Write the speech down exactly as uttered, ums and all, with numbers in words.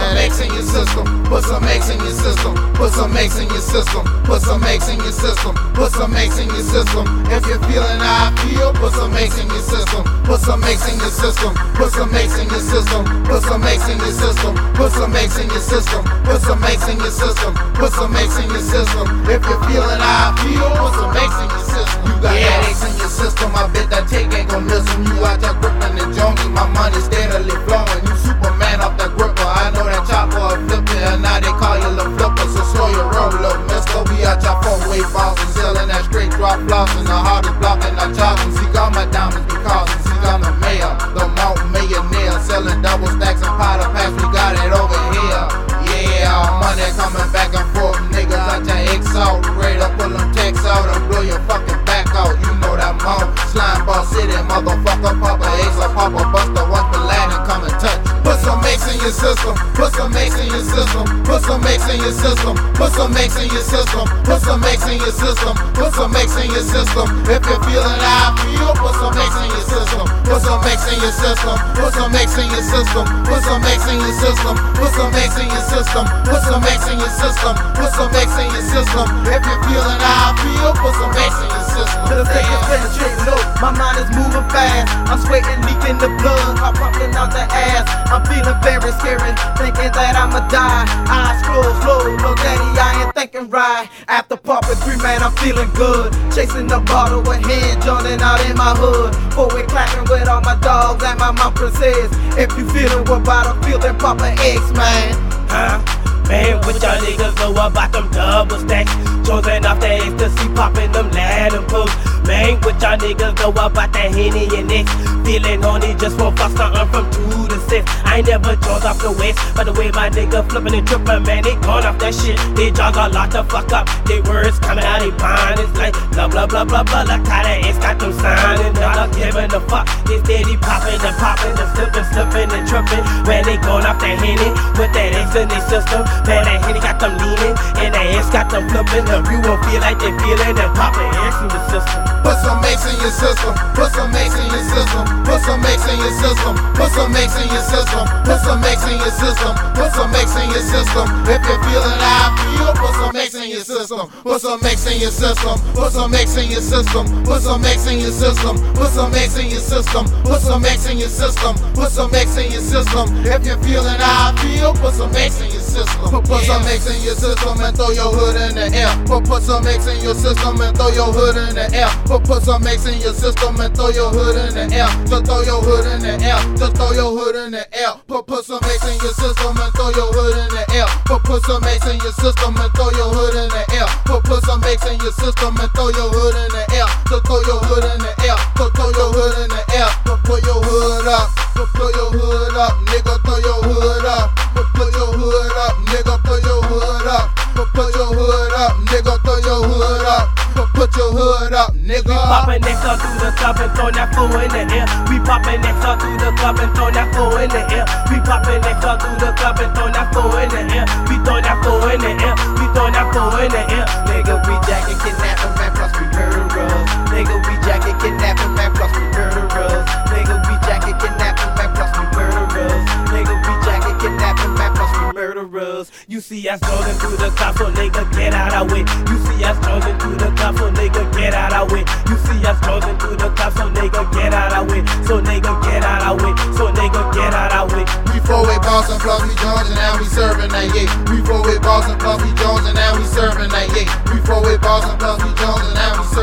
some X in your system. Put some X in your system. Put some X in your system. Put some X in your system. Put some X in your system. If you're feeling how I feel, put some X in your system. Put some X in your system. Put some X in your system. Put some X in your system. Put some X in your system. Put some X in your system. Put some X in your system. If you're feeling how I feel, put some X in your system. You got yeah. X in your system. I bet that take ain't gon' miss them. You out there gripping the Joneses, my money steadily flowing. You Superman off that gripper. I know that chopper a flipper, and now they call you the flipper. So slow your roll up, mister. We out your four-way balls and selling that straight drop floss and the hardest blocking I chop them. See, got my diamonds because see, I'm the mayor, the mountain millionaire, selling double stacks and powder packs. We got it over here. Yeah, money coming back and forth, niggas out your X out, ready to pull them texts out and blow your fucking back out. You know that mouth, slime ball city, motherfucker, Papa Ace or Papa Buster, watch the land and come and touch. Put some X in your system, put some X in your system, put some X in your system, put some X in your system, put some X in your system, put some X in your system. If you're feeling how I feel, put some X in your system, put some X in your system, put some X in your system, put some X in your system, put some X in your system, put some X in your system, put some X in your system. If you're feeling how I feel, put some X in your system. To the second penetrate low, my mind is moving fast. I'm sweating, leaking the blood, I'm pumping out the ass. I'm feeling very scary, thinking that I'ma die. Eyes closed, slow, no daddy, I ain't thinking right. After popping three, man, I'm feeling good. Chasing the bottle with hand joining out in my hood. Four-way clapping with all my dogs and my mom princess. If you feeling what about a feel, then pop an X, man. Huh? Man, with y'all niggas know about them double stacks. Chosen off the ecstasy, popping them Latin pools. Man, with y'all niggas know about that Henny and X. Feeling horny, just won't fuck something from two to six. I ain't never joined off the west, but the way my nigga flipping and tripping, man, they gone off that shit. They jaws a lot to fuck up. They words coming out, they blind. It's like blah blah blah blah blah. Like how that X got them signing, not giving a fuck. They steady popping and popping and slipping, slipping and tripping. Man, they gone off that Henny with that X in their system. Man, that Henny got them leaning, and that X got them flipping. If you won't feel like they feeling, then pop an X in the system. Put some X in your system, put some X in your system, put some X in your system, put some X in your system, put some X in your system, put some X in your system. If you're feeling how I feel, put some X in your system, put some X in your system, put some X in your system, put some X in your system, put some X in your system, put some X in your system, put some X in your system. If you're feeling how I feel, put some X in your system. Put, put some X in your system and throw your hood in the air. Put, put some X in your system and throw your hood in the air. Put, put some X in your system and throw your hood in the air. Just throw your hood in the air. Just throw your hood in the air. Put, put some X in your system and throw your hood in the air. Put, put some X in your system and throw your hood in the air. Put, put some X in your system and throw your hood in the air. Just throw your hood in the air. Put, throw your hood in the air. Put, put your hood up. Put, put your hood up, nigga. Throw your hood up. Put, put your hood up, nigga. Throw your hood up. Put, put your hood up, nigga. Throw your hood up. Put, put your hood up, nigga. We poppin' next up through the club and throw that four in the air. We poppin' next up through the club and throw that four in the air. We poppin' next up through the club and throw that four in the air. We throw that four in the air. We throw that four in the air. Nigga, we jackin', kidnappin', man, plus we murderers. Nigga, we jackin', kidnappin', man, plus we murderers. Nigga, we jackin', kidnappin', man, plus we murderers. Nigga, we jackin', kidnappin', man, plus we murderers. You see us rolling through the club, so nigga, get out our way. You see us rolling through the club, so nigga, get out our way. You see us rolling through the club, so nigga, get out our way. So nigga, get out our way. So nigga, get out our way. We four-way boss and plus we Jones and now we serving that yay. We four-way boss and plus we Jones and now we serving that yay. We four-way boss and plus we Jones and now we serving